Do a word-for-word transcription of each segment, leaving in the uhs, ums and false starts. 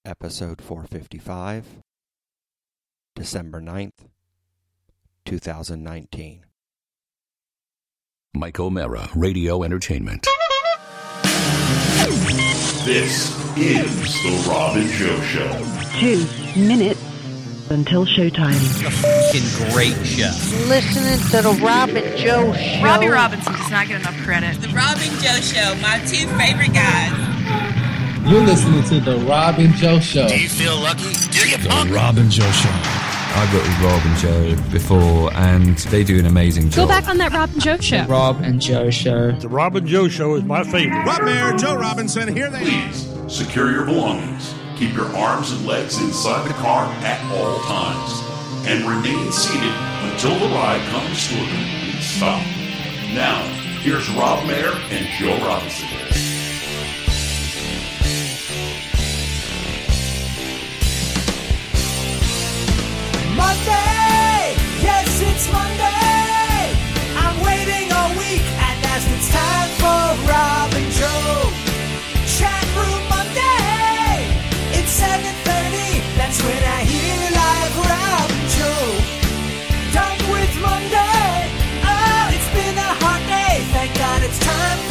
episode four fifty-five, December ninth, two thousand nineteen. Mike O'Mara, Radio Entertainment. This is The Rob and Joe Show. Two minutes until showtime. A fucking great show. Listening to The Rob and Joe Show. Robbie Robinson does not get enough credit. The Rob and Joe Show, my two favorite guys. You're listening to The Rob and Joe Show. Do you feel lucky? Do you The Rob and Joe Show. I've worked with Rob and Joe before, and they do an amazing job. Go back on that Rob and Joe Show. The Rob and Joe Show. The Rob and Joe Show is my favorite. Rob Mayer, Joe Robinson, here they are. Please secure your belongings. Keep your arms and legs inside the car at all times. And remain seated until the ride comes to a complete stop. Now, here's Rob Mayer and Joe Robinson. Monday, yes, it's Monday. I'm waiting all week, and as it's time for Rob and Joe. Chat Room Monday, it's seven thirty. That's when I hear live Rob and Joe. Done with Monday. Oh, it's been a hot day. Thank God it's time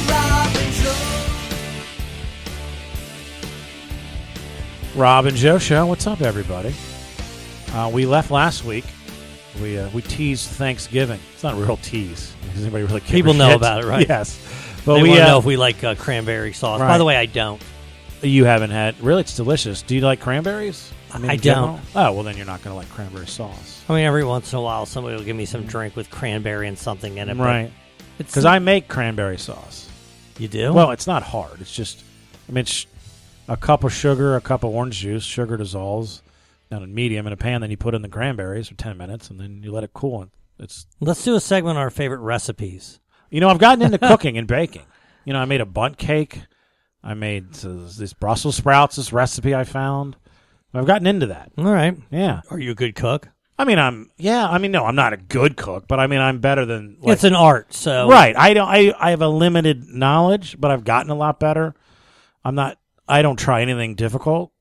for Rob and Joe. Rob and Joe Show. What's up, everybody? Uh, we left last week. We uh, we teased Thanksgiving. It's not a real tease. Does anybody really care? People know shit? about it, right? Yes. But they we want to uh, know if we like uh, cranberry sauce. Right. By the way, I don't. You haven't had. Really, it's delicious. Do you like cranberries? I, mean, I in don't. general? Oh, well, then you're not going to like cranberry sauce. I mean, every once in a while, somebody will give me some drink with cranberry and something in it. Right. Because I make cranberry sauce. You do? Well, it's not hard. It's just, I mean, it's a cup of sugar, a cup of orange juice, sugar dissolves down in medium in a pan. Then you put in the cranberries for ten minutes, and then you let it cool. And it's. Let's do a segment on our favorite recipes. You know, I've gotten into cooking and baking. You know, I made a bundt cake. I made uh, these Brussels sprouts, this recipe I found. I've gotten into that. All right. Yeah. Are you a good cook? I mean, I'm, yeah, I mean, no, I'm not a good cook, but I mean, I'm better than. Like, it's an art, so. Right. I don't, I, I have a limited knowledge, but I've gotten a lot better. I'm not, I don't try anything difficult.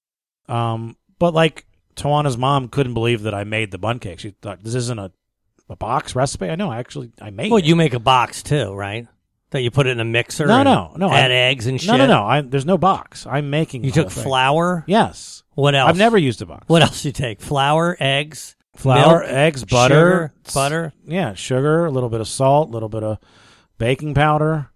Um, but like, Tawana's mom couldn't believe that I made the bundt cake. She thought, this isn't a, a box recipe. I know, actually, I made well, it. Well, you make a box too, right? That you put it in a mixer. No, and no, no. Add I, eggs and shit. No, no, no. I, there's no box. I'm making. You the took whole flour. Thing. Yes. What else? I've never used a box. What else you take? Flour, eggs, flour, milk, eggs, butter, sugar, butter. Yeah, sugar, a little bit of salt, a little bit of baking powder.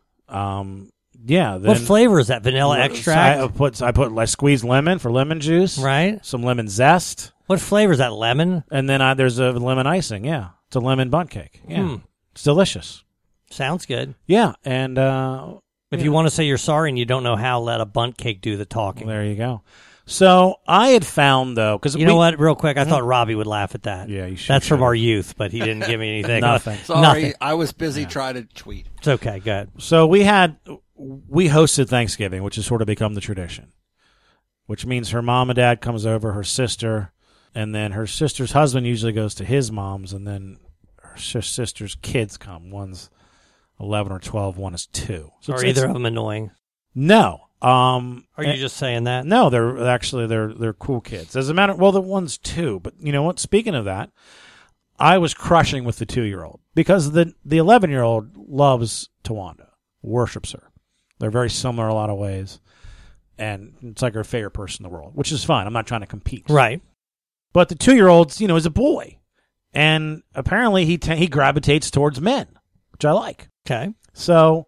Um, yeah. Then what flavor is that? Vanilla extract. I put I put I squeezed lemon for lemon juice. Right. Some lemon zest. What flavor is that? Lemon. And then I, there's a lemon icing. Yeah, it's a lemon bundt cake. Yeah, hmm. It's delicious. Sounds good. Yeah, and uh, if yeah. you want to say you're sorry and you don't know how, let a bundt cake do the talking. Well, there you go. So I had found though, because you we, know what, real quick, I mm-hmm. thought Robbie would laugh at that. Yeah, you should. That's should. from our youth, but he didn't give me anything. Nothing. Sorry, Nothing. I was busy yeah. trying to tweet. It's okay. Good. So we had we hosted Thanksgiving, which has sort of become the tradition, which means her mom and dad comes over, her sister, and then her sister's husband usually goes to his mom's, and then her sister's kids come. One's eleven or twelve, one is two. So Are either of them annoying? No. Um, Are you just saying that? No, they're actually they're they're cool kids. As a matter, well, the one's two, but you know what? Speaking of that, I was crushing with the two-year-old because the the eleven-year-old loves Tawanda, worships her. They're very similar in a lot of ways, and it's like her favorite person in the world, which is fine. I'm not trying to compete, right? But the two-year-old, you know, is a boy, and apparently he t- he gravitates towards men, which I like. Okay, so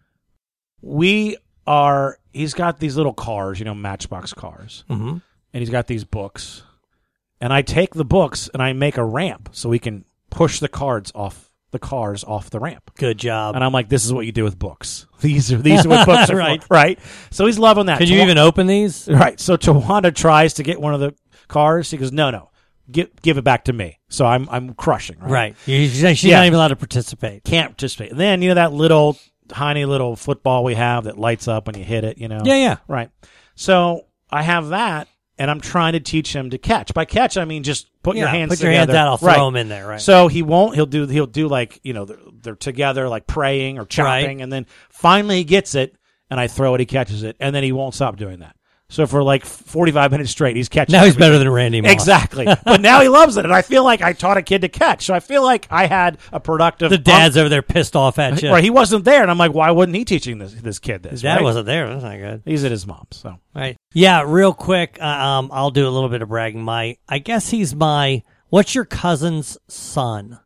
we are. He's got these little cars, you know, Matchbox cars, mm-hmm. and he's got these books. And I take the books and I make a ramp so we can push the cards off the cars off the ramp. Good job. And I'm like, this is what you do with books. These are these are what books are right. for, right? So he's loving that. Can you even open these? Right. So Tawanda tries to get one of the cars. He goes, no, no, give give it back to me. So I'm I'm crushing. Right. Right. She's yeah. not even allowed to participate. Can't participate. And then you know that little tiny little football we have that lights up when you hit it. You know. Yeah. Yeah. Right. So I have that. And I'm trying to teach him to catch. By catch, I mean just put yeah, your hands put together. your hands out. I'll throw right. them in there. Right. So he won't. He'll do. He'll do like you know they're, they're together like praying or chopping, right. and then finally he gets it, and I throw it. He catches it, and then he won't stop doing that. So for like forty-five minutes straight, he's catching. Now he's everything. better than Randy Moss. Exactly. But now he loves it, and I feel like I taught a kid to catch. So I feel like I had a productive. The dad's over there pissed off at you. Right, he wasn't there, and I'm like, why wasn't he teaching this this kid this? His dad right? wasn't there. That's not good. He's at his mom's. So right. Yeah, real quick. Uh, um, I'll do a little bit of bragging. My, I guess he's my. What's your cousin's son?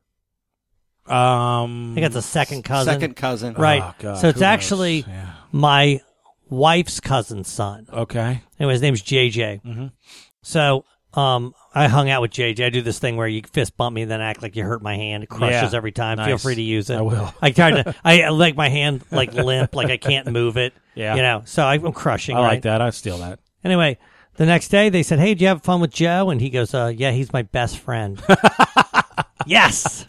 Um, I think it's a second cousin. Second cousin. Right. Oh, God, so it's who knows? actually Yeah. my wife's cousin's son. Okay. Anyway, his name's J J. Mm-hmm. So um, I hung out with J J. I do this thing where you fist bump me and then act like you hurt my hand. It crushes Yeah. every time. Nice. Feel free to use it. I will. I try to. I like my hand like limp, like I can't move it. Yeah. You know. So I'm crushing. I right? like that. I'd steal that. Anyway, the next day they said, "Hey, did you have fun with Joe?" And he goes, uh, "Yeah, he's my best friend." Yes.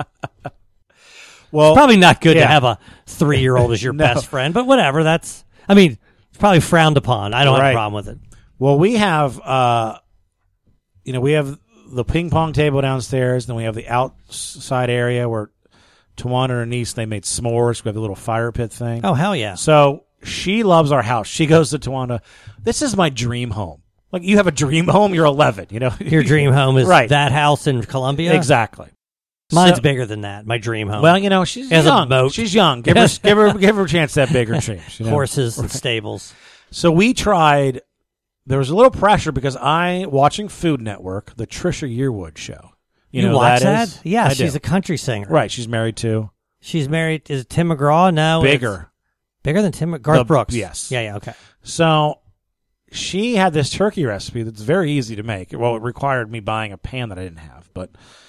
Well, it's probably not good yeah. to have a three-year-old as your No. best friend, but whatever. That's. I mean, it's probably frowned upon. I don't Right. have a problem with it. Well, we have, uh, you know, we have the ping pong table downstairs, then we have the outside area where Tawana and her niece, they made s'mores. We have a little fire pit thing. Oh, hell yeah. So she loves our house. She goes to Tawana, this is my dream home. Like, you have a dream home, you're eleven, you know? Your dream home is Right. that house in Columbia? Exactly. Mine's So- bigger than that, my dream home. Well, you know, she's It has a young. moat. She's young. Give her, give her, give her a chance to have bigger dreams. You know? Horses and stables. So we tried. There was a little pressure because I watching Food Network, the Trisha Yearwood show. You, You, know watch who that? is? Yeah, I she's do. a country singer. Right. She's married to She's married. Is it Tim McGraw? No. bigger. it's Bigger than Tim Garth The- Brooks. yes. Yeah, yeah, okay. So she had this turkey recipe that's very easy to make. Well, it required me buying a pan that I didn't have, but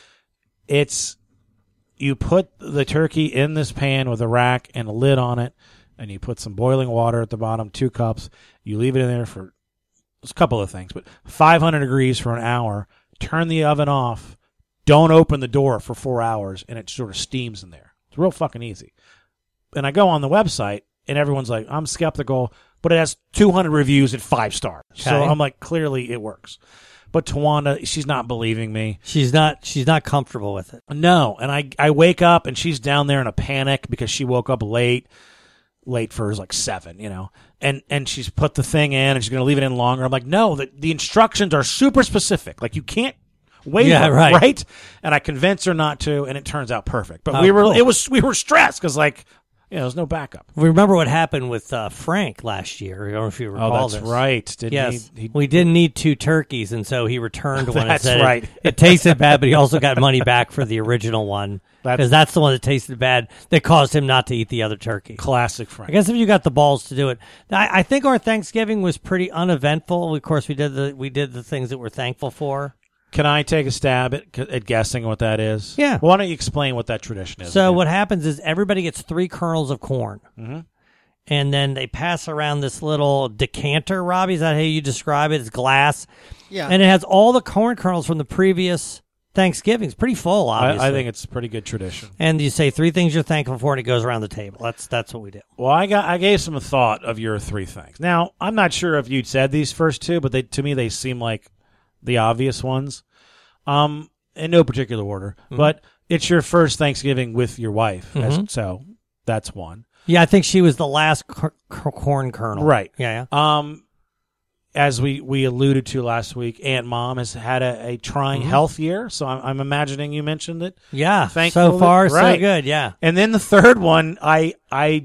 it's you put the turkey in this pan with a rack and a lid on it, and you put some boiling water at the bottom, two cups. You leave it in there for a couple of things, but five hundred degrees for an hour. Turn the oven off. Don't open the door for four hours, and it sort of steams in there. It's real fucking easy. And I go on the website, and everyone's like, I'm skeptical, but it has two hundred reviews at five stars. So Okay. I'm like, clearly it works. But Tawana, she's not believing me. She's not she's not comfortable with it. No. And I, I wake up, and she's down there in a panic because she woke up late. Late for like seven, you know, and and she's put the thing in, and she's going to leave it in longer. I'm like, no, the, the instructions are super specific. Like, you can't waver, Yeah, right. right? And I convince her not to, and it turns out perfect. But Oh, we were, cool. it was, we were stressed because, like, you know, there's no backup. Remember what happened with uh, Frank last year? I don't know if you recall Oh, that's this. right. Didn't yes, he, he, we didn't need two turkeys, and so he returned one. That's and said right. It, it tasted bad, but he also got money back for the original one That's- because that's the one that tasted bad that caused him not to eat the other turkey. Classic Frank. I guess if you got the balls to do it, I, I think our Thanksgiving was pretty uneventful. Of course, we did the we did the things that we're thankful for. Can I take a stab at, at guessing what that is? Yeah. Why don't you explain what that tradition is? So again? what happens is everybody gets three kernels of corn, mm-hmm. and then they pass around this little decanter. Robbie, is that how you describe it? It's glass, Yeah. and it has all the corn kernels from the previous Thanksgiving. It's pretty full, obviously. I, I think it's a pretty good tradition. And you say three things you're thankful for, and it goes around the table. That's that's what we do. Well, I got I gave some thought of your three things. Now, I'm not sure if you'd said these first two, but they to me they seem like the obvious ones. Um, in no particular order, Mm-hmm. but it's your first Thanksgiving with your wife, as- Mhm. so that's one. Yeah, I think she was the last cor- cor- corn kernel. Right. Yeah, yeah. Um, as we, we alluded to last week, Aunt Mom has had a, a trying Mhm. health year, so I'm, I'm imagining you mentioned it. Yeah, Thankful so far, that- right. so good, yeah. And then the third one, I I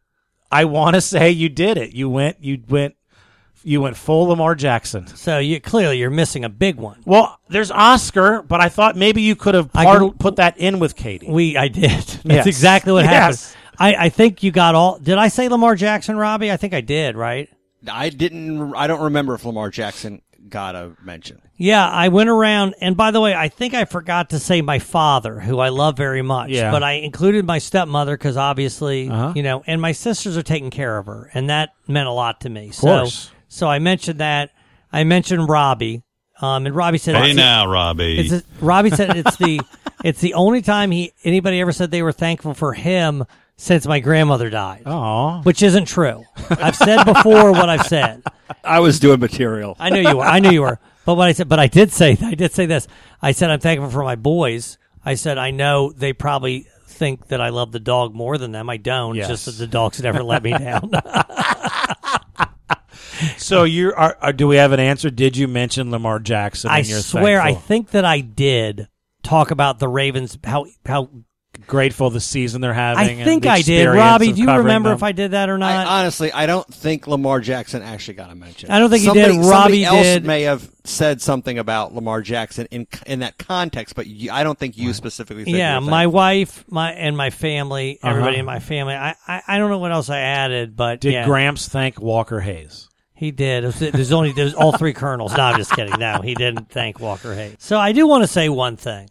I want to say you did it. You went you went you went full Lamar Jackson. So you clearly you're missing a big one. Well, there's Oscar, but I thought maybe you could have I part, could- put that in with Katie. We, I did. That's Yes. exactly what happened. Yes. I, I think you got all. Did I say Lamar Jackson, Robbie? I think I did, right? I didn't. I don't remember if Lamar Jackson got a mention. Yeah, I went around, and by the way, I think I forgot to say my father, who I love very much. Yeah. But I included my stepmother because obviously, Uh-huh. you know, and my sisters are taking care of her, and that meant a lot to me. Of course. So, so I mentioned that. I mentioned Robbie, um, and Robbie said, Hey it's now, Robbie. It's a, Robbie said it's the it's the only time he anybody ever said they were thankful for him since my grandmother died. Aw. Which isn't true. I've said before what I've said. I was doing material. I knew you were. I knew you were. But what I said, but I did say, I did say this. I said I'm thankful for my boys. I said I know they probably think that I love the dog more than them. I don't. Yes. Just that the dogs never let me down. So you are, are? Do we have an answer? Did you mention Lamar Jackson? I and you're swear, thankful? I think that I did talk about the Ravens. How how grateful the season they're having. I think and the I did. experience Robbie, of do you covering remember them. if I did that or not? I, honestly, I don't think Lamar Jackson actually got a mention. I don't think he somebody, did. Somebody Robbie else did. may have said something about Lamar Jackson in in that context, but you, I don't think you specifically said yeah, you were my thankful. wife, my and my family, Uh-huh. everybody in my family. I, I, I don't know what else I added, but Did yeah, Gramps thank Walker Hayes? he did. It was- There's only there's all three colonels. No, I'm just kidding. No, he didn't thank Walker Hayes. So I do want to say one thing.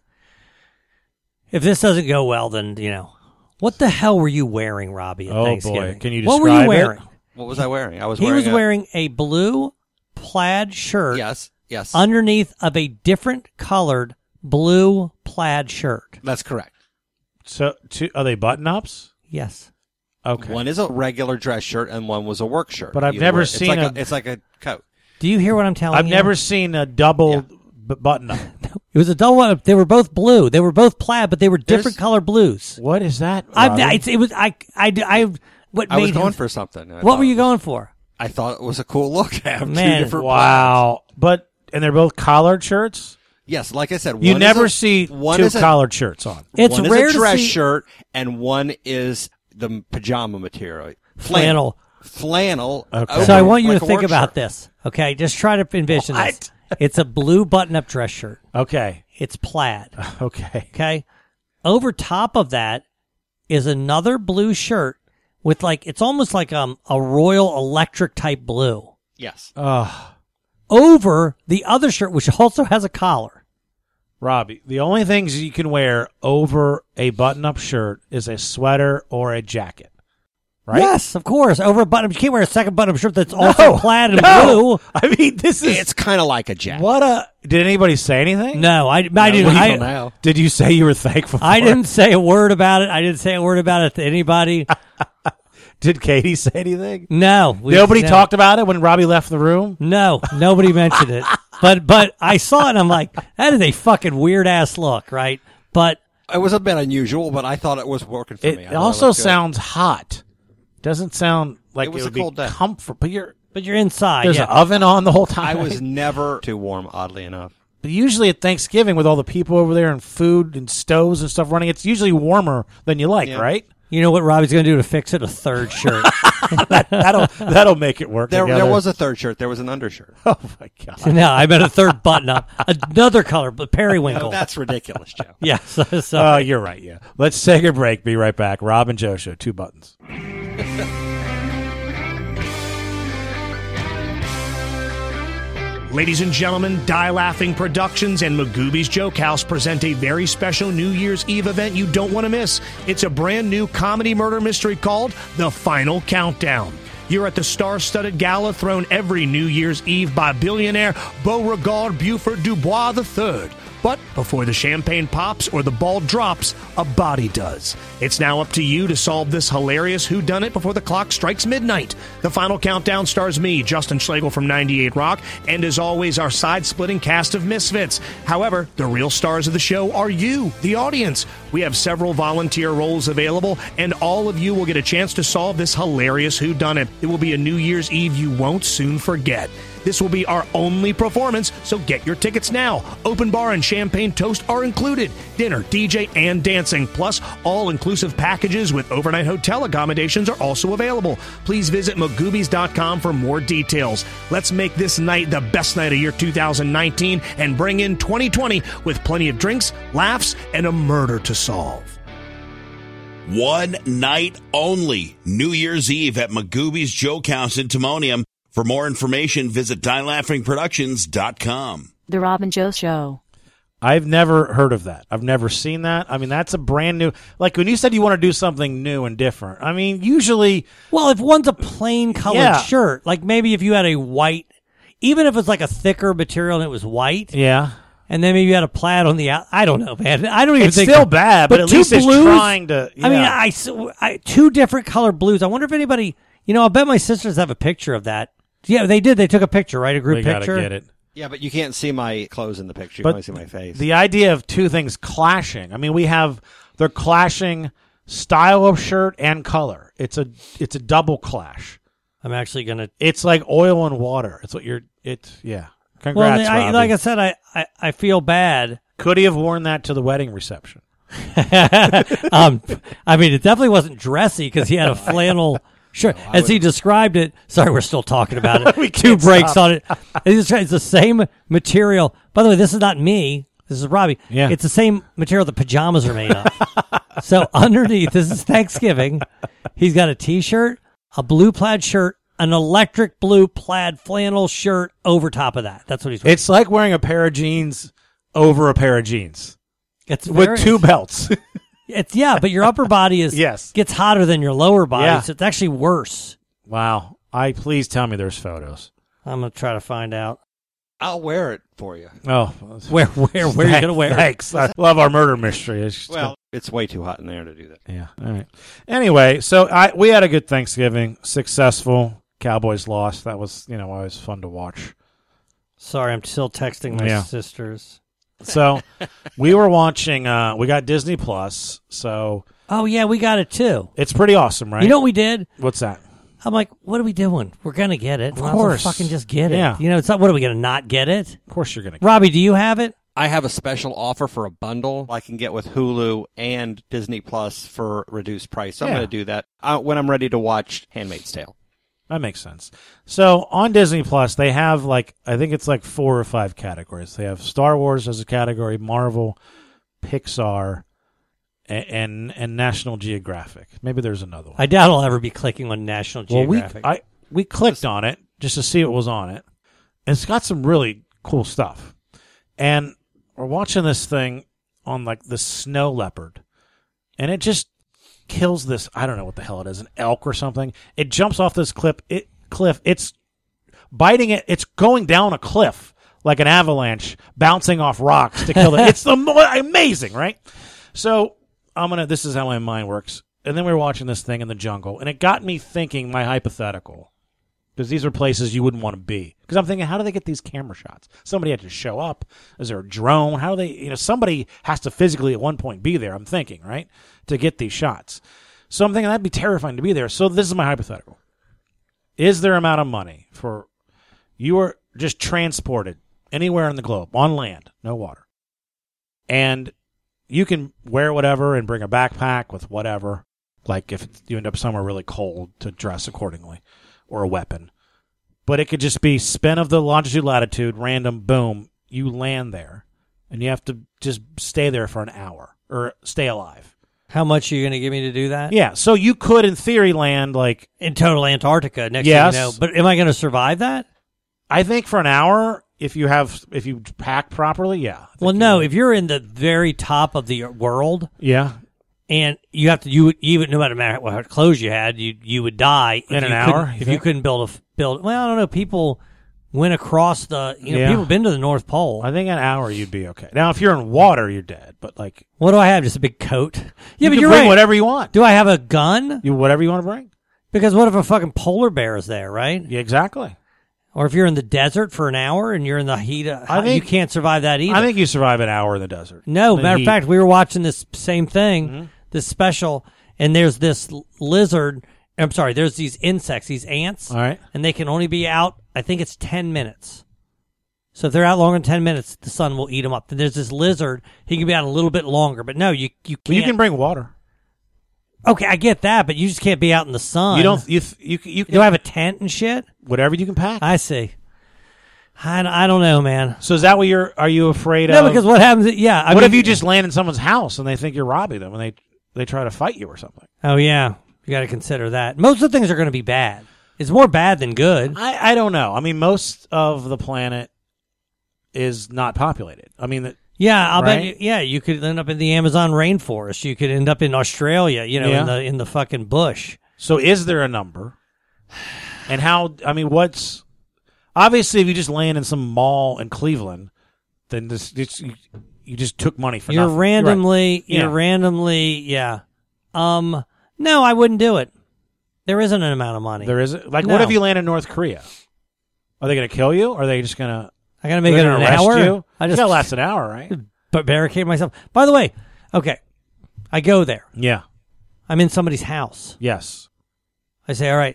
If this doesn't go well, then you know. What the hell were you wearing, Robbie, at Oh, Thanksgiving? boy. Can you What were you describe it? wearing? What was I wearing? I was He wearing was a, wearing a blue plaid shirt Yes, yes. underneath of a different colored blue plaid shirt. That's correct. So, two, are they button ups? Yes. Okay. One is a regular dress shirt and one was a work shirt. But I've Either never way. seen it's like a- a, It's like a coat. Do you hear what I'm telling I've you? never seen a double b- button up. It was a double. They were both blue. They were both plaid, but they were different There's- color blues. What is that? I, Robbie? it's, it was I. I. I. What I made was going him, for something. I What thought were you it was- going for? I thought it was a cool look to have Man, two different Wow. But and they're both collared shirts? Yes, like I said, You one never is a, see one two is a, collared shirts on. It's one rare is a to dress see shirt and one is the pajama material. Flannel. Flannel. Okay. over So I want you like to a think work about shirt. this. Okay, just try to envision What? this. It's a blue button-up dress shirt. Okay. It's plaid. Okay. Okay. Over top of that is another blue shirt with like it's almost like um a Royal Electric type blue. Yes. Uh, Over the other shirt, which also has a collar. Robbie, the only things you can wear over a button up shirt is a sweater or a jacket. Right? Yes, of course. Over a button, you can't wear a second button-up shirt that's also plaid and no. blue. I mean, this is It's kind of like a jacket. what a. Did anybody say anything? No, I, I No, didn't. legal I, now. Did you say you were thankful? For I it? didn't say a word about it. I didn't say a word about it to anybody. Did Katie say anything? No, we, Nobody no. talked about it when Robbie left the room. No, nobody mentioned it. But but I saw it and I'm like, that is a fucking weird ass look, right? But It was a bit unusual, but I thought it was working for me. I It thought also looked good. sounds hot. Doesn't sound like It was would a cold be day. comfort. But you're but you're inside. there's yeah. an oven on the whole I time. was never too warm, oddly enough. But usually at Thanksgiving with all the people over there and food and stoves and stuff running, it's usually warmer than you like, Yeah. right? You know what Robbie's going to do to fix it? A third shirt. that, that'll that'll make it work. There, together. there was a third shirt. There was an undershirt. Oh my god! No, I meant a third button up. Another color, but periwinkle. That's ridiculous, Joe. Yeah, so, so Oh, you're right. Yeah. Let's take a break. Be right back. Rob and Joe Show. Two buttons. Ladies and gentlemen, Die Laughing Productions and Magooby's Joke House present a very special New Year's Eve event you don't want to miss. It's a brand new comedy murder mystery called The Final Countdown. You're at the star-studded gala thrown every New Year's Eve by billionaire Beauregard Buford Dubois the third. But before the champagne pops or the ball drops, a body does. It's now up to you to solve this hilarious whodunit before the clock strikes midnight. The Final Countdown stars me, Justin Schlegel from ninety-eight Rock, and as always, our side-splitting cast of misfits. However, the real stars of the show are you, the audience. We have several volunteer roles available, and all of you will get a chance to solve this hilarious whodunit. It will be a New Year's Eve you won't soon forget. This will be our only performance, so get your tickets now. Open bar and champagne toast are included. Dinner, D J, and dancing, plus all-inclusive packages with overnight hotel accommodations are also available. Please visit magoobies dot com for more details. Let's make this night the best night of year two thousand nineteen and bring in twenty twenty with plenty of drinks, laughs, and a murder to solve. One night only. New Year's Eve at Magooby's Joke House in Timonium. For more information, visit die laughing productions dot com. The Rob and Joe Show. I've never heard of that. I've never seen that. I mean, that's a brand new. Like when you said you want to do something new and different. I mean, usually, well, if one's a plain colored Yeah. shirt, like maybe if you had a white, even if it's like a thicker material and it was white, yeah. and then maybe you had a plaid on the out. I don't know, man. I don't even It's think still bad, but at two least it's blues, trying to- I mean, yeah. I, s- I- two different color blues. I wonder if anybody, you know, I bet my sisters have a picture of that. Yeah, they did. They took a picture, right? A group We gotta picture. get it. Yeah, but you can't see my clothes in the picture. You But can only see my face. The idea of two things clashing. I mean, we have they're clashing style of shirt and color. It's a it's a double clash. I'm actually going to. It's like oil and water. It's what you're. It's yeah. Congrats, well, I, Robbie. like I said, I, I, I feel bad. Could he have worn that to the wedding reception? um, I mean, it definitely wasn't dressy because he had a flannel shirt. No, As would... he described it, sorry, we're still talking about it. we Two can't breaks stop. on it. It's, it's the same material. By the way, this is not me. This is Robbie. Yeah. It's the same material the pajamas are made of. So underneath, this is Thanksgiving. He's got a T-shirt, a blue plaid shirt, an electric blue plaid flannel shirt over top of that. That's what he's wearing. It's like wearing a pair of jeans over a pair of jeans. It's with very, two belts. It's yeah, but your upper body is yes. gets hotter than your lower body, Yeah. so it's actually worse. Wow. I please tell me there's photos. I'm gonna try to find out. I'll wear it for you. Oh, where where where are you gonna wear it? Thanks. I love our murder mystery. It's well, it's way too hot in there to do that. Yeah. All right. Anyway, so I we had a good Thanksgiving, successful. Cowboys lost. That was, you know, always fun to watch. Sorry, I'm still texting my Yeah. sisters. So we were watching. Uh, we got Disney Plus. So oh yeah, we got it too. It's pretty awesome, right? You know what we did? What's that? I'm like, what are we doing? We're gonna get it. Of Might as well course. fucking just get it. Yeah. You know, it's not. What are we gonna not get it? Of course, you're gonna. Get Robbie, do you have it? I have a special offer for a bundle I can get with Hulu and Disney Plus for reduced price. So I'm Yeah. going to do that uh, when I'm ready to watch Handmaid's Tale. That makes sense. So on Disney Plus, they have like I think it's like four or five categories. They have Star Wars as a category, Marvel, Pixar, and and, and National Geographic. Maybe there's another one. I doubt I'll ever be clicking on National Geographic. Well, we I we clicked on it just to see what was on it. And it's got some really cool stuff. And we're watching this thing on like the snow leopard, and it just kills this. I don't know what the hell it is, an elk or something. It jumps off this cliff. It cliff. It's biting it. It's going down a cliff like an avalanche, bouncing off rocks to kill it. It's the mo- amazing, right? So I'm gonna. This is how my mind works. And then we were watching this thing in the jungle, and it got me thinking my hypothetical. Because these are places you wouldn't want to be. Because I'm thinking, how do they get these camera shots? Somebody had to show up. Is there a drone? How do they, you know, somebody has to physically at one point be there, I'm thinking, right, to get these shots. So I'm thinking that'd be terrifying to be there. So this is my hypothetical. Is there amount of money for you are just transported anywhere in the globe, on land, no water, and you can wear whatever and bring a backpack with whatever, like if you end up somewhere really cold to dress accordingly, or a weapon. But it could just be spin of the longitude, latitude, random, boom, you land there. And you have to just stay there for an hour or stay alive. How much are you going to give me to do that? Yeah, so you could, in theory, land like... In total Antarctica, next yes. thing you know. But am I going to survive that? I think for an hour, if you have, if you pack properly, yeah. Well, no, if you're in the very top of the world... Yeah. And you have to, you would, even no matter what clothes you had, you you would die in an you hour. You if think? you couldn't build a build, well, I don't know. People went across the, you know, Yeah. people have been to the North Pole. I think an hour you'd be okay. Now, if you're in water, you're dead. But like, what do I have? Just a big coat? Yeah, you but can you're bring right. whatever you want. Do I have a gun? You whatever you want to bring. Because what if a fucking polar bear is there, right? Yeah, exactly. Or if you're in the desert for an hour and you're in the heat, of, I think you can't survive that either. I think you survive an hour in the desert. No, The matter heat. of fact, we were watching this same thing. Mm-hmm. This special, and there's this lizard. I'm sorry, there's these insects, these ants. All right. And they can only be out, I think it's ten minutes. So if they're out longer than ten minutes, the sun will eat them up. There's this lizard. He can be out a little bit longer, but no, you you can't. Well, you can bring water. Okay, I get that, but you just can't be out in the sun. You don't. You th- you you can Do I have a tent and shit? whatever you can pack. I see. I, I don't know, man. So is that what you're? Are you afraid No, of? because what happens? Yeah. I what mean, if you just land in someone's house and they think you're robbing them and they they try to fight you or something? Oh yeah, you got to consider that. Most of the things are going to be bad. It's more bad than good. I I don't know. I mean, most of the planet is not populated. I mean, the, Yeah, I'll bet. Right? You, yeah, you could end up in the Amazon rainforest. You could end up in Australia. You know, Yeah. in the in the fucking bush. so is there a number? And how? I mean, what's obviously if you just land in some mall in Cleveland, then this, this you, you just took money for You're nothing. randomly. Right. You're Yeah. randomly. Yeah. Um. No, I wouldn't do it. There isn't an amount of money. There isn't. Like, No. what if you land in North Korea? Are they going to kill you? Or are they just going to? I gotta make They're it gonna an arrest hour. You? I It's just gotta last an hour, right? But barricade myself. By the way, okay, I go there. Yeah. I'm in somebody's house. Yes. I say, all right,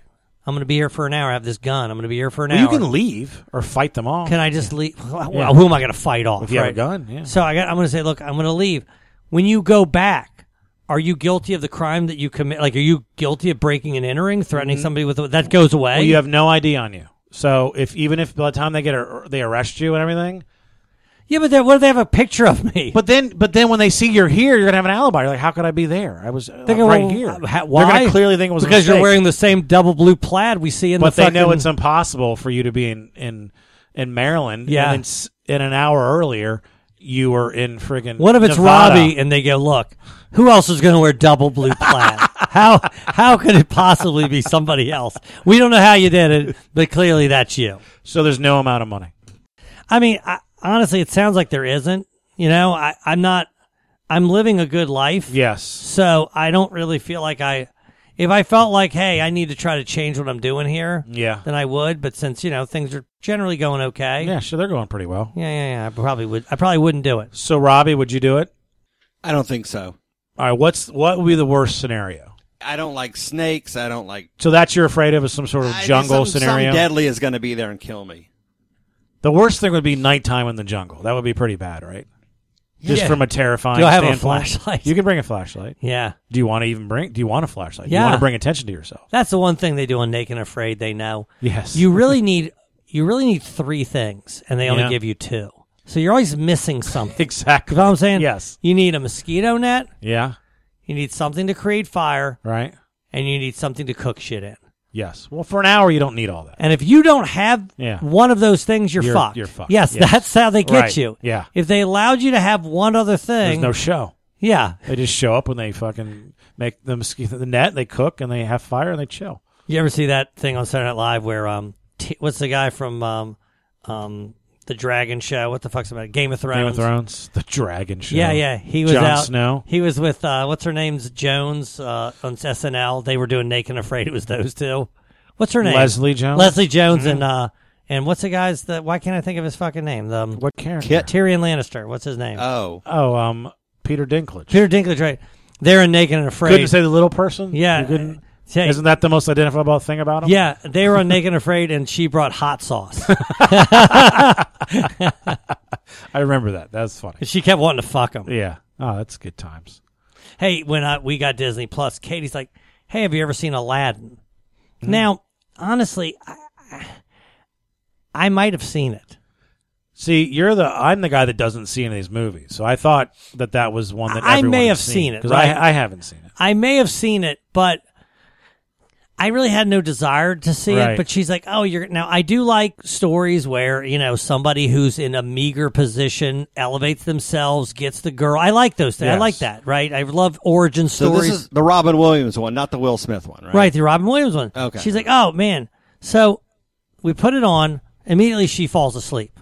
I'm going to be here for an hour. I have this gun. I'm going to be here for an Well, hour. you can leave or fight them off. Can I just leave? Well, Yeah. who am I going to fight off? If you have a right? gun, yeah. So I got, I'm going to say, look, I'm going to leave. When you go back, are you guilty of the crime that you commit? Like, are you guilty of breaking and entering, threatening Mhm. somebody with a, that goes away? Well, you have no I D on you. So if even if by the time they get a, they arrest you and everything. Yeah, but then what if they have a picture of me? But then, but then when they see you're here, you're gonna have an alibi. You're like, how could I be there? I was uh, They go, right well, here. uh, ha- They're why? gonna clearly think it was a because you're mistake. wearing the same double blue plaid we see in But the they fucking... know it's impossible for you to be in in, in Maryland. Yeah. and it's, in an hour earlier, you were in friggin' What if it's Nevada. Robbie and they go, look, who else is going to wear double blue plaid? how how could it possibly be somebody else? We don't know how you did it, but clearly that's you. So there's no amount of money. I mean, I, honestly, it sounds like there isn't. You know, I, I'm not, I'm living a good life. Yes. So I don't really feel like I, if I felt like, hey, I need to try to change what I'm doing here, Yeah. then I would. But since, you know, things are generally going okay. Yeah, sure, they're going pretty well. Yeah, yeah, yeah. I probably would, I probably wouldn't do it. So Robbie, would you do it? I don't think so. All right. What's what would be the worst scenario? I don't like snakes. I don't like... So that's you're afraid of is some sort of I- jungle some, scenario. Something deadly is going to be there and kill me. The worst thing would be nighttime in the jungle. That would be pretty bad, right? Just Yeah. from a terrifying Do I have a standpoint. flashlight? You can bring a flashlight. Yeah. Do you want to even bring? Do you want a flashlight? Do Yeah. you want to bring attention to yourself? That's the one thing they do on Naked and Afraid. They know. Yes. You really need you really need three things, and they only Yeah. give you two. So you're always missing something. Exactly. You know what I'm saying? Yes. You need a mosquito net. Yeah. You need something to create fire, Right. and you need something to cook shit in. Yes. Well, for an hour, you don't need all that. And if you don't have Yeah. one of those things, you're, You're- fucked. you're fucked. Yes, Yes. that's how they get Right. you. Yeah. If they allowed you to have one other There's thing, no show. yeah. They just show up when they fucking make the mosquito the net. They cook and they have fire and they chill. You ever see that thing on Saturday Night Live where um, T- what's the guy from um, um, the Dragon Show? What the fuck's about Game of Thrones? Game of Thrones, the Dragon Show. Yeah, yeah. He was Jon out. Snow. He was with uh, what's her name's Jones uh, on S N L. They were doing Naked and Afraid. It was those two. What's her name? Leslie Jones? Leslie Jones Mhm. and uh, and what's the guy's? The, why can't I think of his fucking name? The, um, What character? Kit. Tyrion Lannister. What's his name? Oh. Oh, um, Peter Dinklage. Peter Dinklage. Right. They're in Naked and Afraid. Couldn't say the little person. Yeah. You couldn't- Yeah. Isn't that the most identifiable thing about him? Yeah, they were on Naked and Afraid, and she brought hot sauce. I remember that. That's funny. She kept wanting to fuck him. Yeah. Oh, that's good times. Hey, when I, we got Disney Plus, Katie's like, "Hey, have you ever seen Aladdin?" Mm-hmm. Now, honestly, I, I, I might have seen it. See, you're the I'm the guy that doesn't see any of these movies, so I thought that that was one that I everyone may had have seen it, because right? I I haven't seen it. I may have seen it, but I really had no desire to see Right. it. But she's like, "Oh, you're now." I do like stories where you know somebody who's in a meager position elevates themselves, gets the girl. I like those things. I Yes. like that. Right? I love origin So stories. this is the Robin Williams one, not the Will Smith one, right? Right, the Robin Williams one. Okay. She's like, "Oh man." So we put it on. Immediately she falls asleep.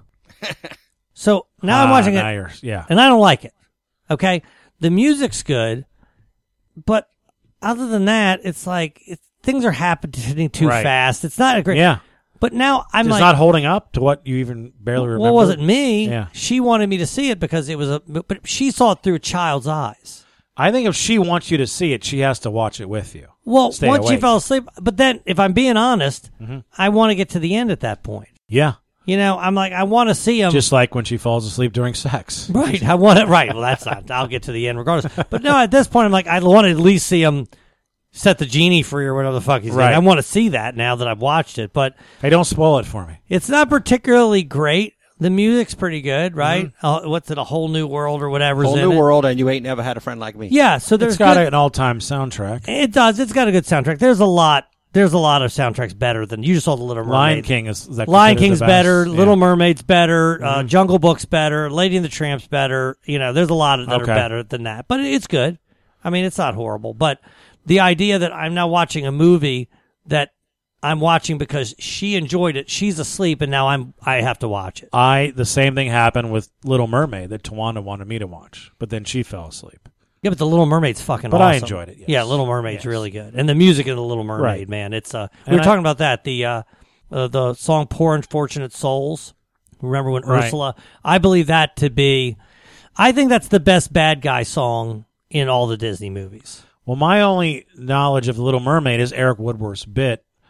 So now I'm Ah, watching now it, you're- yeah. and I don't like it. Okay, the music's good, but other than that, it's like it, things are happening too Right. fast. It's not a great. Yeah. But now I'm It's like, not holding up to what you even barely remember. well, was it me? Yeah. She wanted me to see it because it was a, but she saw it through a child's eyes. I think if she wants you to see it, she has to watch it with you. Well, Stay once she awake. fell asleep, but then if I'm being honest, Mhm. I want to get to the end at that point. Yeah. You know, I'm like, I want to see him. Just like when she falls asleep during sex. Right. I want it. Right. Well, that's not. I'll get to the end regardless. But no, at this point, I'm like, I want to at least see him set the genie free or whatever the fuck he's Right. doing. I want to see that now that I've watched it. But hey, don't spoil it for me. it's not particularly great. The music's pretty good, right? Uh, what's it? A Whole New World or whatever's Whole in New it. World, and you ain't never had a friend like me. Yeah. So there's It's got good, an all-time soundtrack. It does. It's got a good soundtrack. There's a lot. There's a lot of soundtracks better than you just saw the Little Mermaid. Lion King is, is that Lion considered King's the best? better. Yeah. Little Mermaid's better. Uh, Mhm. Jungle Book's better. Lady and the Tramp's better. You know, there's a lot of that Okay. are better than that, but it's good. I mean, it's not horrible. But the idea that I'm now watching a movie that I'm watching because she enjoyed it, she's asleep, and now I'm I have to watch it. I the same thing happened with Little Mermaid that Tawanda wanted me to watch, but then she fell asleep. Yeah, but the Little Mermaid's fucking But awesome. I enjoyed it, yes. Yeah, Little Mermaid's Yes. really good, and the music in the Little Mermaid, Right. man, it's uh. We And were I- talking about that the uh, uh the song "Poor Unfortunate Souls." Remember when Right. Ursula? I believe that to be. I think that's the best bad guy song in all the Disney movies. Well, my only knowledge of The Little Mermaid is Eric Woodworth's bit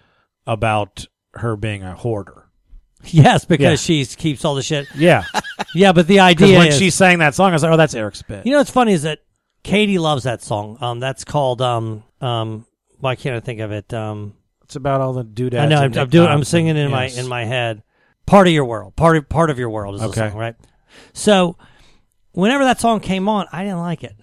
about her being a hoarder. Yes, because Yeah. she keeps all the shit. Yeah. Yeah, but the 'Cause idea when is... she sang that song, I was like, oh, that's Eric's bit. You know what's funny is that Katie loves that song. Um, That's called... Um, um, why can't I think of it? Um, It's about all the doodads. I know, I'm, and I'm doing. I'm TikToks singing in and- my yes. in my head. Part of your world. Part of, part of your world is the Okay. song, right? So, whenever that song came on, I didn't like it.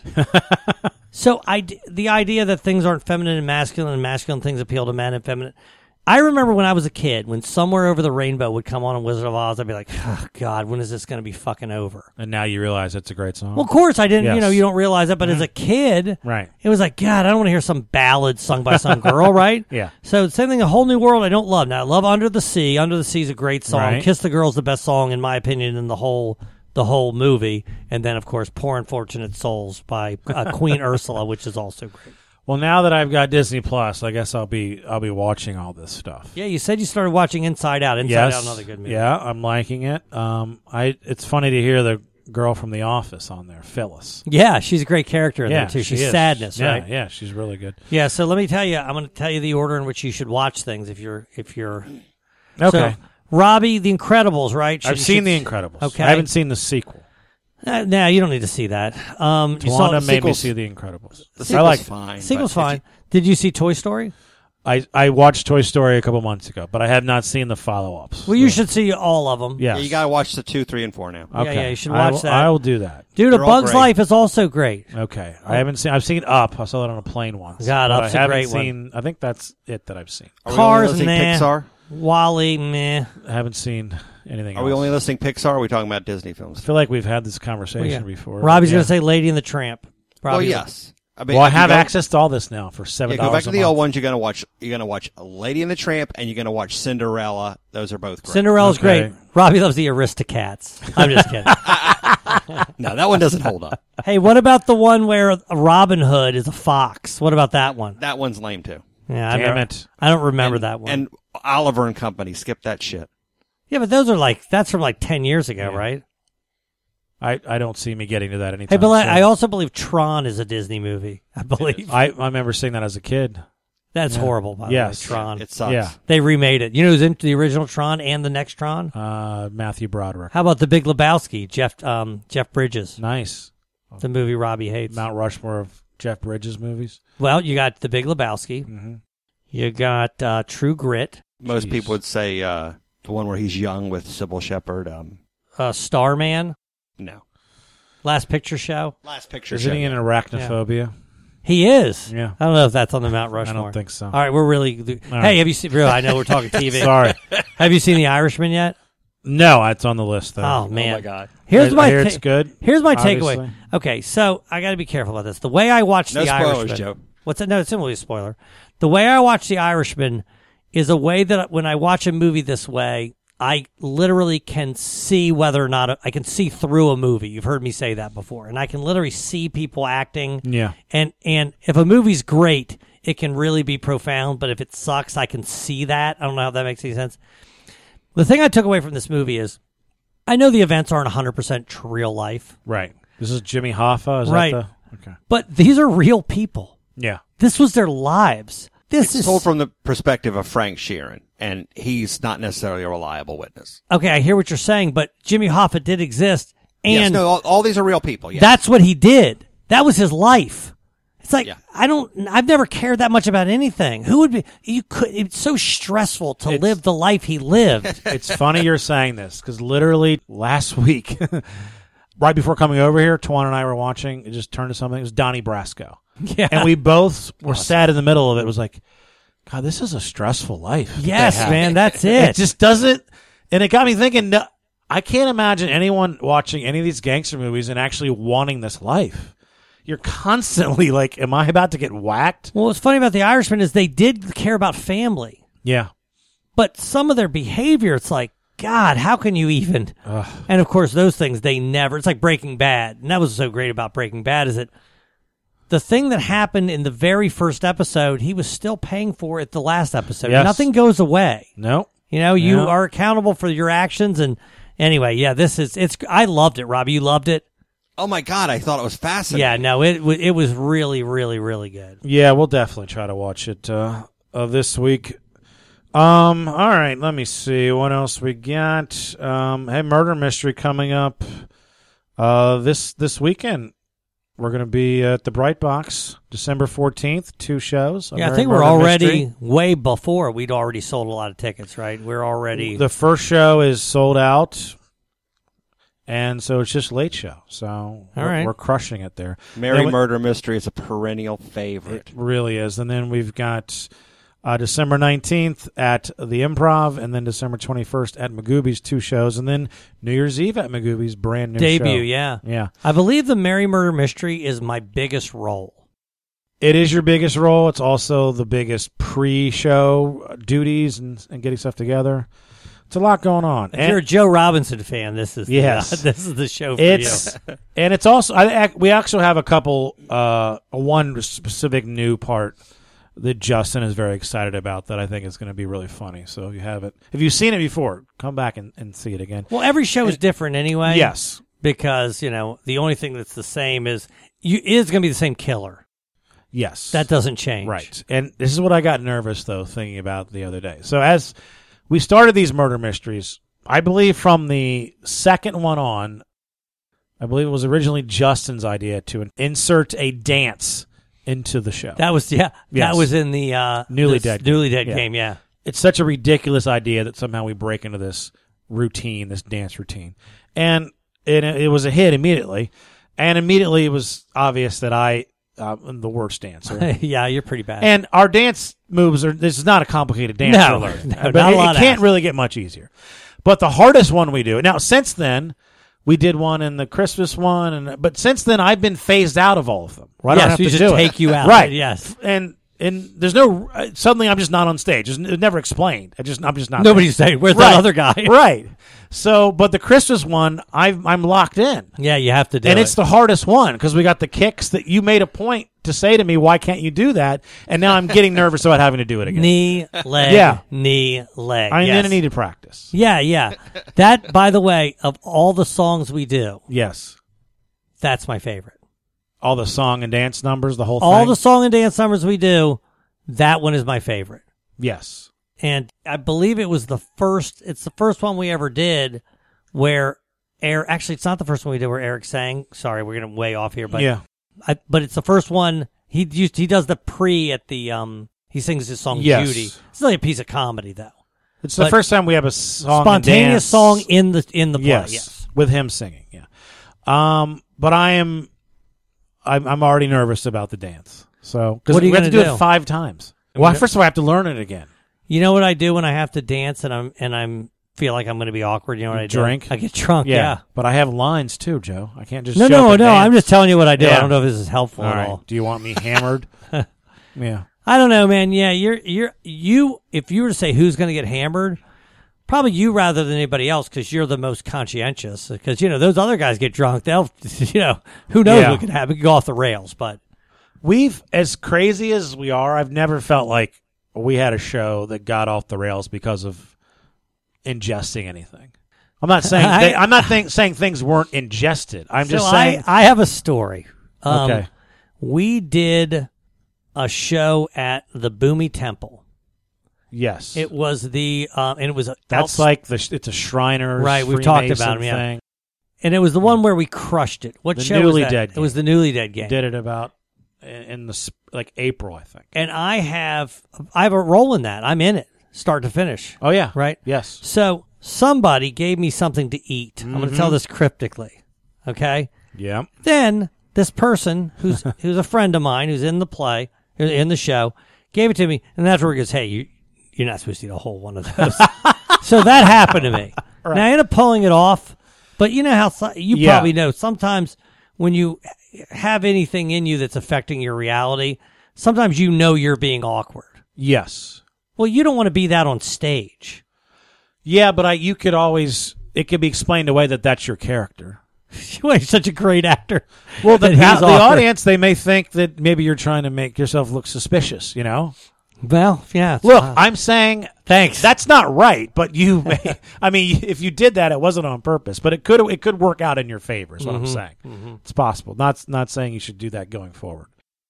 So, I d- the idea that things aren't feminine and masculine, and masculine things appeal to men and feminine. I remember when I was a kid, when Somewhere Over the Rainbow would come on in Wizard of Oz, I'd be like, oh, God, when is this going to be fucking over? And now you realize it's a great song. Well, of course, I didn't, Yes. you know, you don't realize that, but as a kid, Right. it was like, God, I don't want to hear some ballad sung by some girl, right? Yeah. So, same thing, A Whole New World, I don't love. Now, I love Under the Sea. Under the Sea is a great song. Right. Kiss the Girl's the best song, in my opinion, in the whole the whole movie. And then, of course, Poor Unfortunate Souls by uh, Queen Ursula, which is also great. Well, now that I've got Disney Plus, I guess I'll be I'll be watching all this stuff. Yeah, you said you started watching Inside Out. Inside yes. Out, another good movie. Yeah, I'm liking it. Um, I it's funny to hear the girl from The Office on there, Phyllis. Yeah, she's a great character in Yeah, there, too. she She's is. sadness, Yeah, right? yeah, she's really good. Yeah, so let me tell you, I'm going to tell you the order in which you should watch things if you're if you're Okay. So, Robbie, The Incredibles, right? Should- I've seen should- The Incredibles. Okay. I haven't seen the sequel. Uh, nah, you don't need to see that. Um, you saw Tawanda made me sequels- see The Incredibles. The I sequel's like fine. Sequel's but if fine. Did you see Toy Story? I, I watched Toy Story a couple months ago, but I have not seen the follow-ups. Well, you should see all of them. You, Yes. yeah, you got to watch the two, three, and four now. Yeah, Okay. yeah, you should I watch will- that. I will do that. Dude, They're A all Bug's great. Life is also great. Okay. I haven't seen. I've seen Up. I saw that on a plane once. God, but Up's I a haven't great one. seen. I think that's it that I've seen. Are we Cars, only nah. listening Pixar? Wally, meh. I haven't seen anything Are else. we only listening Pixar? Or are we talking about Disney I films? feel like we've had this conversation Well, yeah. before. Robbie's but going yeah. to say Lady and the Tramp. Well, Robbie's yes. I mean, Well, I if you have go- access to all this now for seven Yeah, dollars. go back to a the month. old ones. You're gonna watch. You're gonna watch Lady and the Tramp, and you're gonna watch Cinderella. Those are both great. Cinderella's Okay. great. Robbie loves the Aristocats. I'm just kidding. No, that one doesn't hold up. Hey, what about the one where Robin Hood is a fox? What about that one? That one's lame too. Yeah, I Damn don't- it. I don't remember and, that one. And Oliver and Company. Skip that shit. yeah, but those are like that's from like ten years ago, Yeah. right? I, I don't see me getting to that anytime. Hey, but I- soon. I also believe Tron is a Disney movie. I believe I, I remember seeing that as a kid. that's Yeah. horrible. By Yes. the way, Tron. It sucks. Yeah. They remade it. You know who's in the original Tron and the next Tron? Uh, Matthew Broderick. How about The Big Lebowski? Jeff um, Jeff Bridges, Nice. the movie Robbie hates. Mount Rushmore of Jeff Bridges movies. Well, you got The Big Lebowski. Mm-hmm. You got uh, True Grit, Most Jeez. people would say uh, the one where he's young with Sybil Shepherd. Um, uh, Starman, no. Last Picture Show. Last picture. Isn't show. he in Arachnophobia? He is. Yeah. I don't know if that's on the Mount I Rushmore. don't think so. All right, we're really. All hey, right. have you seen? Real, I know we're talking T V. Sorry. Have you seen The Irishman yet? No, it's on the list though. Oh man, my God. Here's I- my I hear ta- it's good, Here's my obviously. takeaway. Okay, so I got to be careful about this. The way I watch No The spoilers, Irishman. Joe. What's that? No, it's simply a spoiler. The way I watch The Irishman is a way that when I watch a movie this way, I literally can see whether or not I can see through a movie. You've heard me say that before, and I can literally see people acting. Yeah. And and if a movie's great, it can really be profound. But if it sucks, I can see that. I don't know if that makes any sense. The thing I took away from this movie is, I know the events aren't one hundred percent true real life, Right. This is Jimmy Hoffa. Is Right. That the, okay. but these are real people. Yeah. This was their lives. This It's is told from the perspective of Frank Sheeran, and he's not necessarily a reliable witness. okay. I hear what you're saying, but Jimmy Hoffa did exist, and yes, no, all, all these are real people. Yes. that's what he did. That was his life. It's like Yeah. I don't. I've never cared that much about anything. Who would be? You could. It's so stressful to It's- live the life he lived. It's funny you're saying this because literally last week, right before coming over here, Tawana and I were watching. It just turned to something. It was Donnie Brasco. Yeah. And we both were sad in the middle of it. It was like, God, this is a stressful life. that they Yes, have. man. That's it. It just doesn't. And it got me thinking, no, I can't imagine anyone watching any of these gangster movies and actually wanting this life. You're constantly like, am I about to get whacked? Well, what's funny about The Irishman is they did care about family, Yeah. but some of their behavior, it's like, God, how can you even? Ugh. And of course, those things they never. It's like Breaking Bad, and that was so great about Breaking Bad is that the thing that happened in the very first episode, he was still paying for it the last episode. Yes. Nothing goes away. No. You know, you No. are accountable for your actions. And anyway, yeah, this is it's. I loved it, Robbie. You loved it. Oh my God, I thought it was fascinating. Yeah, no, it wa- it was really, really, really good. Yeah, we'll definitely try to watch it uh, uh, this week. Um. All right. Let me see what else we got. Um. Hey, Murder Mystery coming up. Uh. This this weekend, we're going to be at the Bright Box, December fourteenth. Two shows. Yeah, I think we're already way before. We'd already sold a lot of tickets, right? We're already. The first show is sold out, and so it's just late show. So all we're, right. we're crushing it there. Merry we, Murder Mystery is a perennial favorite. It really is. And then we've got. Uh, December nineteenth at the Improv, and then December twenty-first at Magooby's, two shows, and then New Year's Eve at Magooby's, brand new debut, show. yeah. Yeah. I believe the Merry Murder Mystery is my biggest role. It is your biggest role. It's also the biggest pre-show duties and, and getting stuff together. It's a lot going on. If and, you're a Joe Robinson fan, this is yes. the, uh, this is the show for it's, you. And it's also, I, we actually have a couple, uh, one specific new part that Justin is very excited about that I think is going to be really funny. So if you haven't, if you've seen it before, come back and, and see it again. Well, every show is different anyway. Yes. Because, you know, the only thing that's the same is you is going to be the same killer. Yes. That doesn't change. Right. And this is what I got nervous, though, thinking about the other day. So as we started these murder mysteries, I believe from the second one on, I believe it was originally Justin's idea to insert a dance into the show. That was yeah. Yes. That was in the uh, Newly Dead Newly Dead yeah. game. Yeah, it's such a ridiculous idea that somehow we break into this routine, this dance routine, and it, it was a hit immediately. And immediately it was obvious that I uh, am the worst dancer. Yeah, you're pretty bad. And our dance moves are. This is not a complicated dance no, alert, no, but not it, a lot it can't of really get much easier. But the hardest one we do now. Since then. We did one in the Christmas one, and but since then I've been phased out of all of them. Right? Yes, I don't have we to just do take it. you out. Right? Yes, and and there's no uh, suddenly I'm just not on stage. It's, it's never explained. I just I'm just not. Nobody's there. saying where's right. that other guy? Right. So, but the Christmas one, I've, I'm locked in. Yeah, you have to do and it. And it's the hardest one because we got the kicks that you made a point to say to me, why can't you do that? And now I'm getting nervous about having to do it again. Knee, leg, yeah. knee, leg. I'm yes. going to need to practice. Yeah, yeah. That, by the way, of all the songs we do. Yes. That's my favorite. All the song and dance numbers, the whole thing? All the song and dance numbers we do, that one is my favorite. Yes. And I believe it was the first, it's the first one we ever did where Eric, actually it's not the first one we did where Eric sang. Sorry, we're going to way off here, but yeah. I, but it's the first one he used, he does the pre at the, um, he sings his song yes. Judy. It's like a piece of comedy though. It's the but first time we have a song spontaneous and dance. song in the, in the play. Yes. yes. With him singing. Yeah. Um, but I am, I'm, I'm already nervous about the dance. So, because we have to do, do it five times. Well, first of all, I have to learn it again. You know what I do when I have to dance and I'm and I'm feel like I'm going to be awkward? You know what I do? Drink. I get drunk. Yeah. yeah, but I have lines too, Joe. I can't just no, show no, up and no. dance. I'm just telling you what I do. Yeah. I don't know if this is helpful all at right. all. Do you want me hammered? Yeah, I don't know, man. Yeah, you're you're you. If you were to say who's going to get hammered, probably you rather than anybody else because you're the most conscientious. Because you know those other guys get drunk. They'll, you know, who knows yeah. what could happen? It could go off the rails. But we've, as crazy as we are, I've never felt like we had a show that got off the rails because of ingesting anything. I'm not saying I, they, I'm not think, saying things weren't ingested. I'm so just saying I, I have a story. Um, okay, we did a show at the Boomy Temple. Yes, it was the um, and it was a, that's outs- like the it's a Shriners right. We've talked about them, yeah. Thing. And it was the one where we crushed it. What the show Newly was that? Dead it was the Newly Dead game. Did it about in the like April, I think. And I have I have a role in that. I'm in it, start to finish. Oh yeah, right. Yes. So somebody gave me something to eat. Mm-hmm. I'm going to tell this cryptically. Okay. Yeah. Then this person who's who's a friend of mine who's in the play in the show gave it to me, and that's where he goes, "Hey, you you're not supposed to eat a whole one of those." So that happened to me. Right. Now I ended up pulling it off, but you know how you yeah. probably know sometimes when you have anything in you that's affecting your reality, sometimes you know you're being awkward. Yes. Well, you don't want to be that on stage. Yeah, but I you could always it could be explained away that that's your character. You're such a great actor. Well, the, the audience, they may think that maybe you're trying to make yourself look suspicious, you know? Well, yeah. Look, uh, I'm saying thanks. That's not right, but you may, I mean, if you did that, it wasn't on purpose, but it could it could work out in your favor is what mm-hmm, I'm saying. Mm-hmm. It's possible. Not not saying you should do that going forward.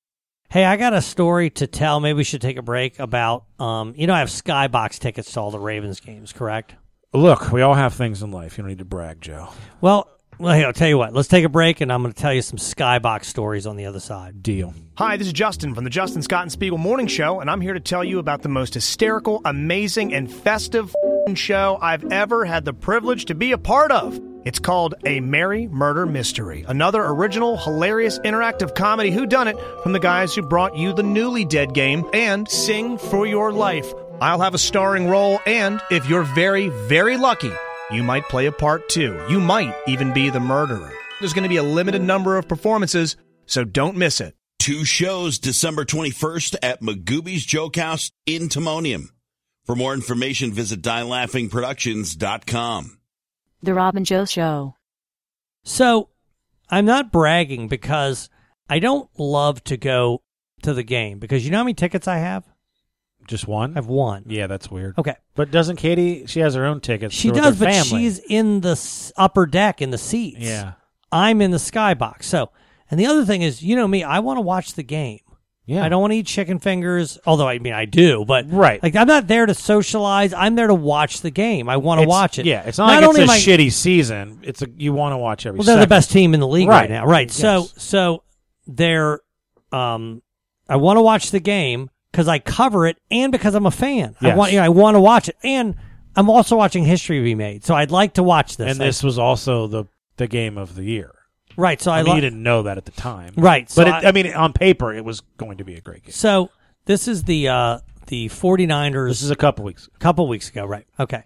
Hey, I got a story to tell. Maybe we should take a break about, um, you know, I have Skybox tickets to all the Ravens games, correct? Look, we all have things in life. You don't need to brag, Joe. Well, well, hey, I'll tell you what. Let's take a break, and I'm going to tell you some Skybox stories on the other side. Deal. Hi, this is Justin from the Justin Scott and Spiegel Morning Show, and I'm here to tell you about the most hysterical, amazing, and festive show I've ever had the privilege to be a part of. It's called A Merry Murder Mystery, another original, hilarious, interactive comedy whodunit from the guys who brought you the Newly Dead game and Sing for Your Life. I'll have a starring role, and if you're very, very lucky, you might play a part too. You might even be the murderer. There's going to be a limited number of performances, so don't miss it. Two shows December twenty-first at Magooby's Joke House in Timonium. For more information, visit die laughing productions dot com. The Rob and Joe Show. So, I'm not bragging because I don't love to go to the game because you know how many tickets I have? Just one? I have one. Yeah, that's weird. Okay. But doesn't Katie, she has her own tickets. She with does, her but family. she's in the s- upper deck in the seats. Yeah. I'm in the skybox. So, and the other thing is, you know me, I want to watch the game. Yeah. I don't want to eat chicken fingers, although I mean I do, but right. Like I'm not there to socialize. I'm there to watch the game. I want to It's- watch it. Yeah, it's not, not like only it's a am I- shitty season. It's a you want to watch every Well, they're the second. best team in the league right, Right. now. Right. Yes. So so they're um I want to watch the game because I cover it and because I'm a fan. I Yes. want you know, I want to watch it. And I'm also watching history be made. So I'd like to watch this. And this was also the the game of the year. Right, so I, I mean, lo- you didn't know that at the time. Right, so but it, I- I mean, on paper, it was going to be a great game. So this is the uh, the 49ers. This is a couple weeks. A couple weeks ago, right? Okay.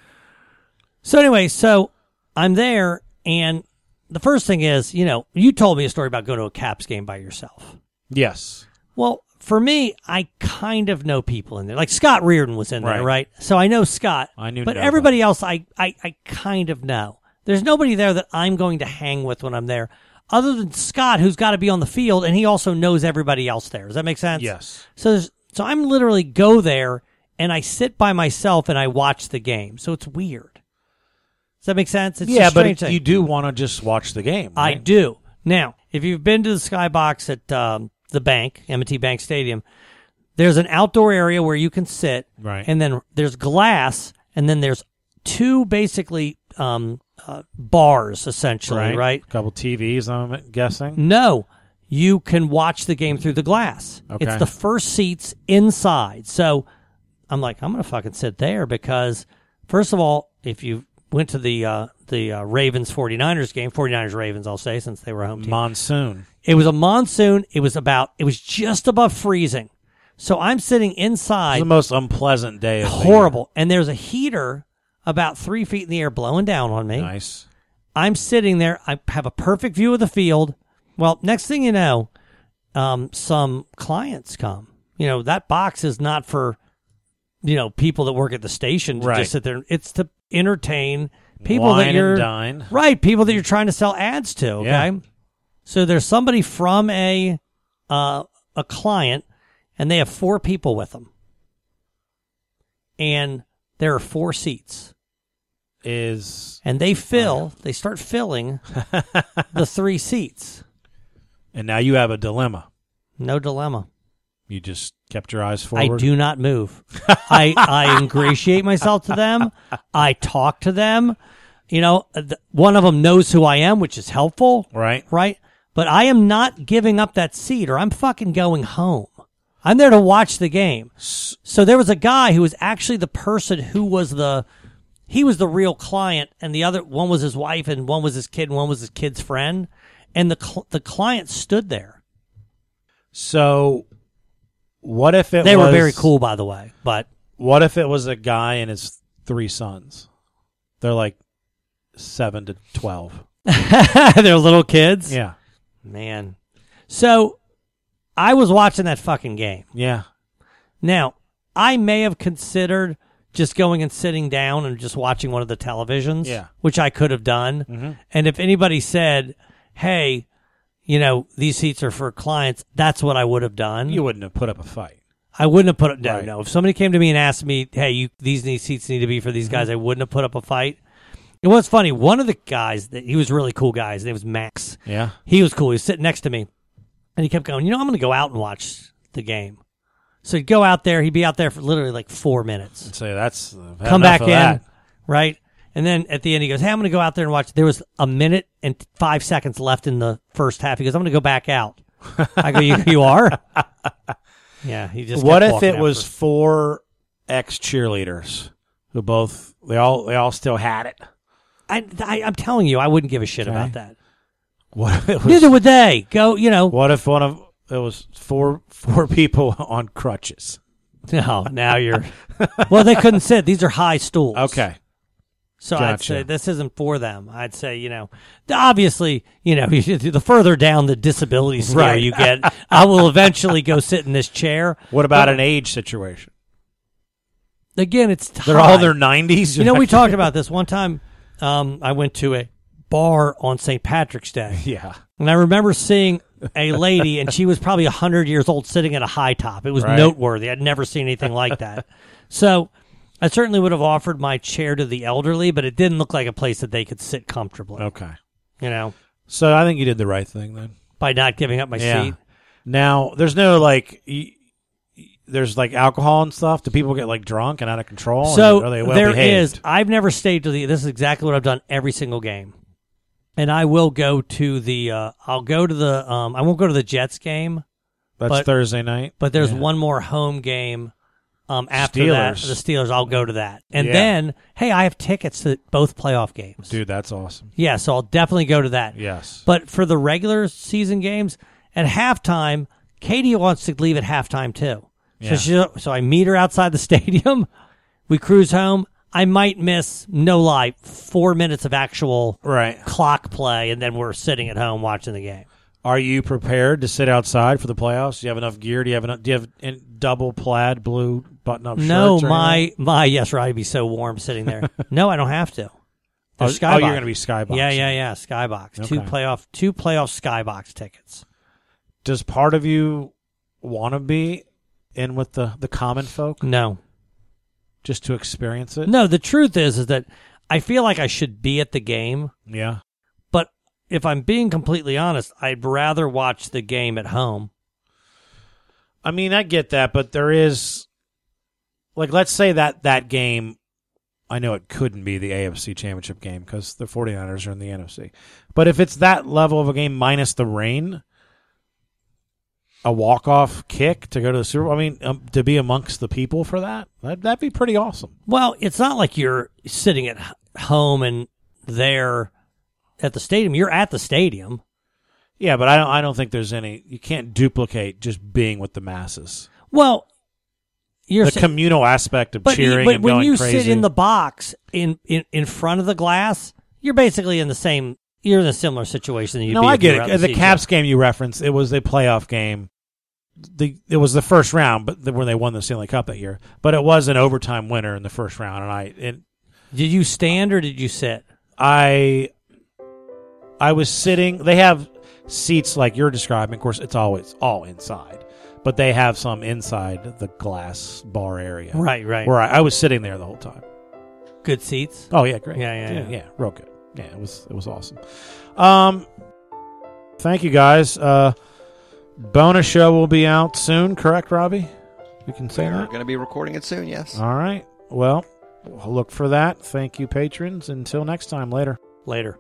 So anyway, so I'm there, and the first thing is, you know, you told me a story about going to a Caps game by yourself. Yes. Well, for me, I kind of know people in there. Like Scott Reardon was in there, Right. right? So I know Scott. I knew But nobody. everybody else, I, I, I kind of know. There's nobody there that I'm going to hang with when I'm there, other than Scott, who's got to be on the field, and he also knows everybody else there. Does that make sense? Yes. So, there's, so I'm literally go there, and I sit by myself, and I watch the game. So it's weird. Does that make sense? It's yeah, a but strange it, thing. you do want to just watch the game. I Right? do. Now, if you've been to the Skybox at um, the bank, M and T Bank Stadium, there's an outdoor area where you can sit, Right. and then there's glass, and then there's two basically um, uh, bars, essentially, right? right? A couple T Vs, I'm guessing. No, you can watch the game through the glass. Okay. It's the first seats inside. So I'm like, I'm going to fucking sit there because, first of all, if you went to the uh, the uh, Ravens 49ers game, 49ers Ravens, I'll say, since they were home team. Monsoon. It was a monsoon. It was about, it was just above freezing. So I'm sitting inside. It's the most unpleasant day of the Horrible. And there's a heater about three feet in the air blowing down on me. year. Nice. I'm sitting there. I have a perfect view of the field. Well, next thing you know, um, some clients come. You know, that box is not for, you know, people that work at the station to Right. just sit there. It's to entertain people Wine that and you're dine. right. People that you're trying to sell ads to. Okay, Yeah. so there's somebody from a uh, a client, and they have four people with them, and there are four seats. Is And they fill, they start filling the three seats. and now you have a dilemma. No dilemma. You just kept your eyes forward. I do not move. I, I ingratiate myself to them. I talk to them. You know, th- one of them knows who I am, which is helpful. Right. Right. But I am not giving up that seat or I'm fucking going home. I'm there to watch the game. So there was a guy who was actually the person who was the, he was the real client, and the other one was his wife, and one was his kid, and one was his kid's friend. And the cl- the client stood there. So, what if it They was, were very cool, by the way. But what if it was a guy and his three sons? They're like seven to twelve. they're little kids. Yeah. Man. So I was watching that fucking game. Yeah. Now, I may have considered just going and sitting down and just watching one of the televisions, Yeah. which I could have done. Mhm. And if anybody said, hey, you know, these seats are for clients, that's what I would have done. You wouldn't have put up a fight. I wouldn't have put up, no, Right. no. If somebody came to me and asked me, hey, you, these need, seats need to be for these Mm-hmm. guys, I wouldn't have put up a fight. It was funny. One of the guys, that he was a really cool guy. His name was Max. Yeah. He was cool. He was sitting next to me. And he kept going, you know, I'm going to go out and watch the game. So he'd go out there. He'd be out there for literally like four minutes. I'd say that's uh, come back in, that. right? And then at the end, he goes, hey, I'm going to go out there and watch. There was a minute and five seconds left in the first half. He goes, I'm going to go back out. I go, you, you are? Yeah, he just What kept if it walking was after. four ex-cheerleaders who both, they all they all still had it? I, I, I'm telling you, I wouldn't give a shit Okay. about that. What if it was, Neither would they. Go, you know. What if one of, it was four four people on crutches? No, now you're. Well, they couldn't sit. These are high stools. Okay. So I'd Gotcha. say this isn't for them. I'd say, you know, obviously, you know, the further down the disability scale Right. you get, I will eventually go sit in this chair. What about But an age situation? again, it's They're high. all in their nineties? You know, we talked about this one time. Um, I went to a bar on Saint Patrick's Day. Yeah. And I remember seeing a lady, and she was probably one hundred years old, sitting at a high top. It was Right. noteworthy. I'd never seen anything like that. So I certainly would have offered my chair to the elderly, but it didn't look like a place that they could sit comfortably. Okay. You know, So I think you did the right thing then. by not giving up my Yeah. seat. Now, there's no like, y- y- there's like alcohol and stuff. Do people get like drunk and out of control? So or are they well there behaved? is. I've never stayed to the. This is exactly what I've done every single game, and I will go to the. Uh, I'll go to the. Um, I won't go to the Jets game. That's but, Thursday night. But there's Yeah. one more home game. Um, after Steelers. that, the Steelers. I'll go to that, and Yeah. then hey, I have tickets to both playoff games. Dude, that's awesome. Yeah, so I'll definitely go to that. Yes. But for the regular season games, at halftime, Katie wants to leave at halftime too. Yeah. So she, so I meet her outside the stadium. We cruise home. I might miss, no lie, four minutes of actual Right. clock play, and then we're sitting at home watching the game. Are you prepared to sit outside for the playoffs? Do you have enough gear? Do you have enough? Do you have in double plaid blue button-up shirts? No, or my anything? my yes, right. I'd be so warm sitting there. No, I don't have to. Oh, There's oh, Skybox. you're going to be skybox. Yeah, yeah, yeah. Skybox. Two Okay. playoff, two playoff Skybox tickets. Does part of you want to be in with the, the common folk? No. Just to experience it? No, the truth is, is that I feel like I should be at the game. Yeah. But if I'm being completely honest, I'd rather watch the game at home. I mean, I get that, but there is, like, let's say that that game, I know it couldn't be the A F C Championship game because the 49ers are in the N F C. But if it's that level of a game minus the rain, a walk-off kick to go to the Super Bowl, I mean, um, to be amongst the people for that, that'd, that'd be pretty awesome. Well, it's not like you're sitting at h- home and there at the stadium. You're at the stadium. Yeah, but I don't. I don't think there's any. You can't duplicate just being with the masses. Well, you're the sa- communal aspect of but, cheering but and when going you crazy. sit in the box in, in, in front of the glass, you're basically in the same. You're in a similar situation. Than you'd no, be I if you get were it. out The in Caps game you referenced, it was a playoff game. The it was the first round, but the, when they won the Stanley Cup that year. But it was an overtime winner in the first round, and I it, Did you stand or did you sit? I I was sitting. They have seats like you're describing. Of course, it's always all inside, but they have some inside the glass bar area. Right, right. Where I, I was sitting there the whole time. Good seats. Oh yeah, great. Yeah, yeah, yeah, yeah. yeah, real good. Yeah, it was it was awesome. Um, thank you guys. Uh, bonus show will be out soon. Correct, Robbie? We can say We're that. going to be recording it soon. Yes. All right. Well, we'll look for that. Thank you, patrons. Until next time. Later. Later.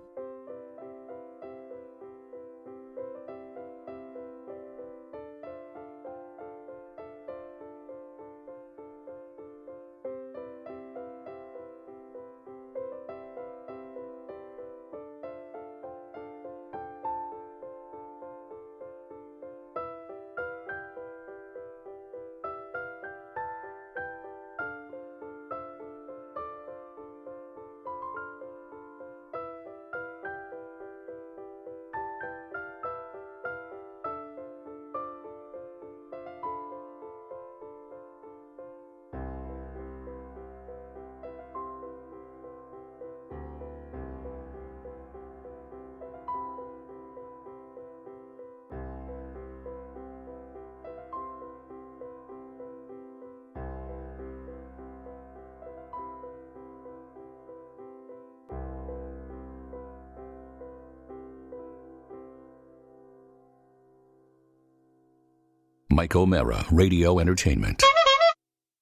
Mike O'Mara, Radio Entertainment.